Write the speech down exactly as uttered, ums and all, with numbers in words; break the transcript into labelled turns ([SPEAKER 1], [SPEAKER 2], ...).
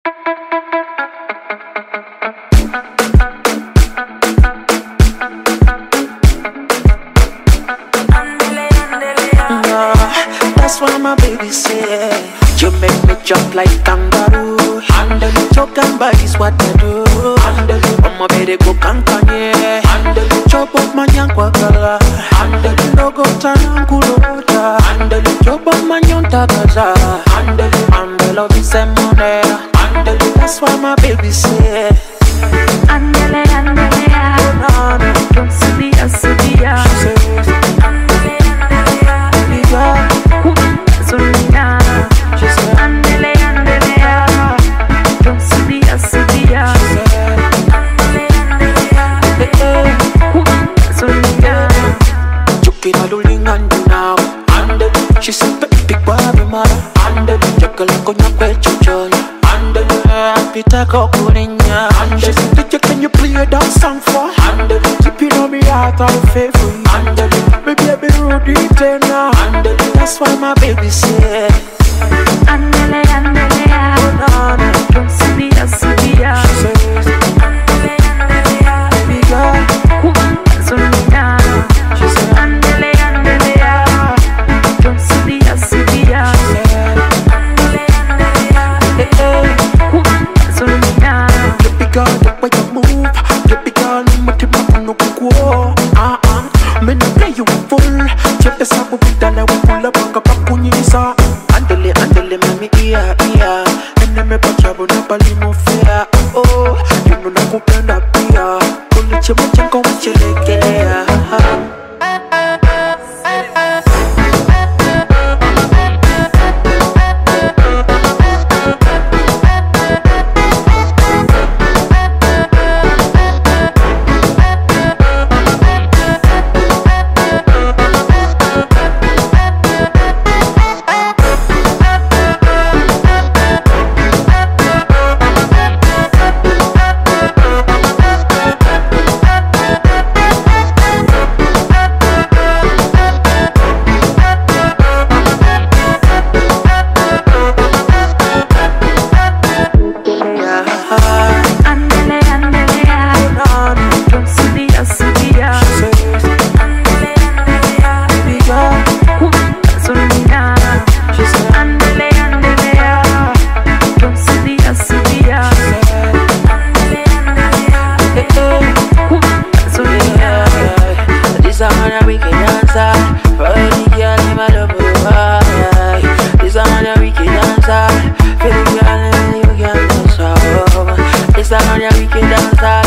[SPEAKER 1] That's why my baby say you make me jump like kangaroo. Handle it, your gamba is what I do. Handle it, oh my baby go kankanye. Handle it, chop up my nyankwa kala. Handle it, no go turn kulota. Handle it, chop up my nyonta kaza. Handle it, handle it, this money. Handle it, that's why my baby say
[SPEAKER 2] Andele, andele,
[SPEAKER 1] no, no.
[SPEAKER 2] don't subia, subia.
[SPEAKER 1] She says
[SPEAKER 2] Andele, andele,
[SPEAKER 1] yeah.
[SPEAKER 2] Zulina.
[SPEAKER 1] She said
[SPEAKER 2] Andele, andele, don't subia, subia. Andele, andele, Zulina.
[SPEAKER 1] Chucky na luling andu now. Handle it, she said baby boy be mara. Handle it, jagala konya kwe chuchola. Handle it, pita kokurinya. She said D J can you play that song for? Handle it, keep it on me heart all faithful. Handle it, baby I be rude it now. Handle it, that's why my baby say
[SPEAKER 2] Andele, andele,
[SPEAKER 1] no, no.
[SPEAKER 2] don't subia, subia.
[SPEAKER 1] She says
[SPEAKER 2] Andele, andele,
[SPEAKER 1] baby girl.
[SPEAKER 2] Zulina.
[SPEAKER 1] She said
[SPEAKER 2] Andele, andele, don't subia, subia. Andele, andele,
[SPEAKER 1] hey,
[SPEAKER 2] Zulina.
[SPEAKER 1] baby girl, the way you move, baby girl, I'm a tip no kukuo. Ah ah, me no play you full. Chepe sabu vidala we pull up anga pakunyisa. Andele andele mami iya iya, ene me pachabu na pali mo fea. Oh, you know nakupenda pia. Kuliche machango wachelekelea.
[SPEAKER 2] Andele, andele, don't subia, subia. Andele, andele,
[SPEAKER 1] Baby girl,
[SPEAKER 2] Zulina.
[SPEAKER 1] she said
[SPEAKER 2] Andele, andele, don't subia, subia. Andele, andele, Zulina.
[SPEAKER 1] this a man a wicked dancer. For any girl in my love with this a man a wicked dancer. For the girl in you can dance. This a man a wicked dancer.